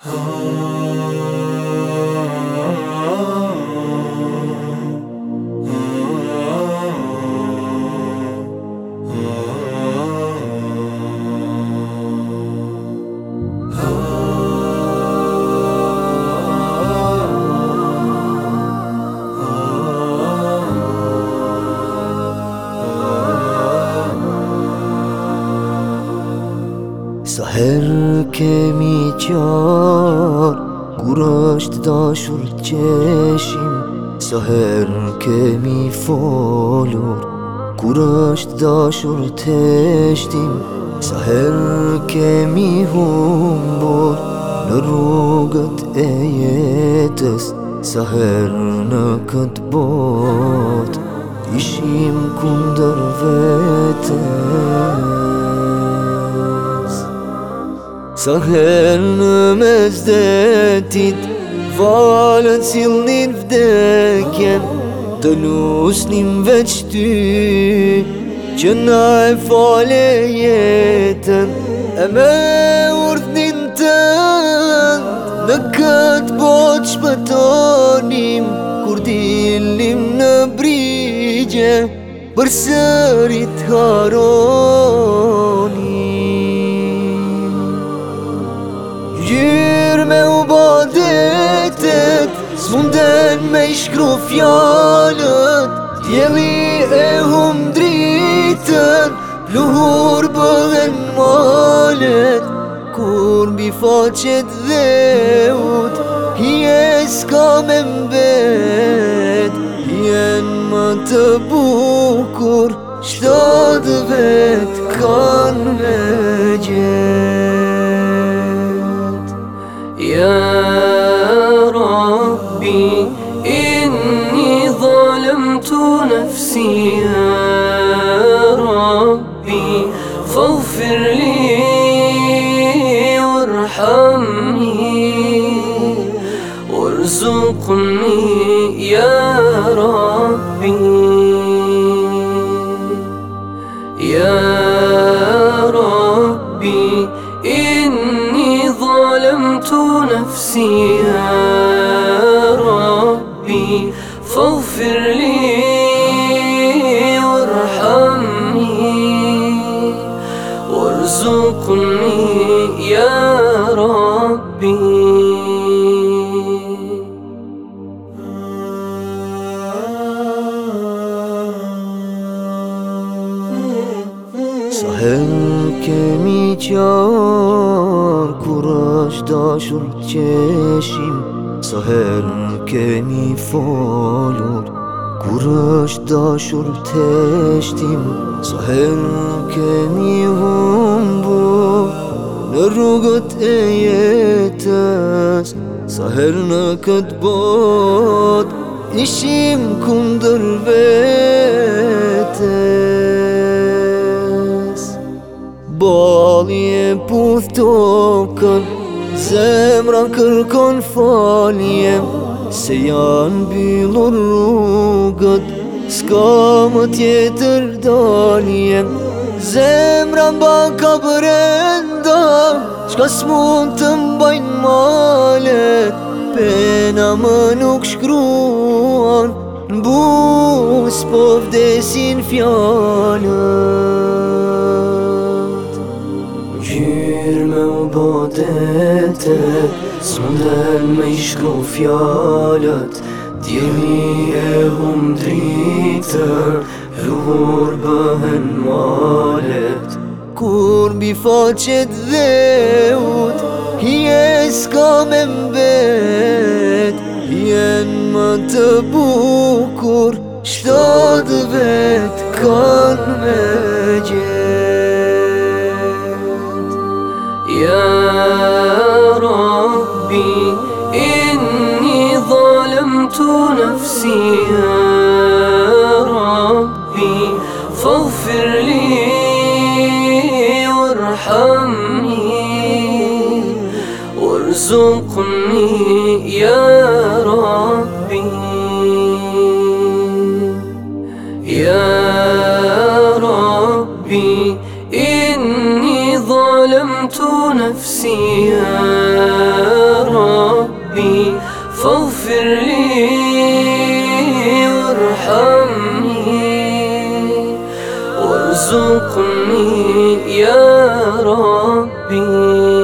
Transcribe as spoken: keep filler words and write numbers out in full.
Sa herë kemi qarë, kur është dashur qeshim. Sa herë kemi folur, kur është dashur teshtim. Sa herë kemi humbur në rrugët e jetës. Sa herë në këtë botë ishim kundër vetës. Sa herë në mes detit valët sillnin vdekjen, të lusnim veç ty që na e fale jetën. E me urdhnin tënd në këtë botë shpëtonim, kur dilnim në brigje përsërit haronim. Gjyrë me u badetet, s'munden me i shkru fjallët. Djeli e hum dritën, pluhur bëhen malet. Kur mbi faqet dheut, hije s'ka me mbet. Hijen më të bukur, shtatë vet kanë me gjet. يا ربي إني ظلمت نفسي يا ربي فاغفر لي وارحمني وارزقني يا ربي يا ربي إني ظلمت نفسي يا ربي فاغفر لي وارحمني وارزقني يا ربي. Sa herë kemi qarë, kur është dashur qeshim. Sa herë kemi folur, kur është dashur teshtim. Sa herë kemi humbur në rrugët e jetës. Sa herë në këtë botë ishim kundër vetës. Balli e puth tokën, zemra kërkon falje. Se janë mbyllur rrugët, s'ka më tjetër dalje. Zemra mba ka brenda, çka s'mund të mbajnë malet. Pena më nuk shkruan, n'bus po vdesin fjalët. Gjyrë me u badetet, s'munden me i shkru fjallët. Djeli e hum dritën, pluhur bëhen malet. Kur mbi faqet dheut, hije s'ka me mbet. Hijen më të bukur, shtatë vet kanë me gjet. يا ربي إني ظلمت نفسي يا ربي فاغفر لي وارحمني وارزقني يا ربي يا ربي إني ظلمت نفسي يا ارحمني وارزقني يا ربي.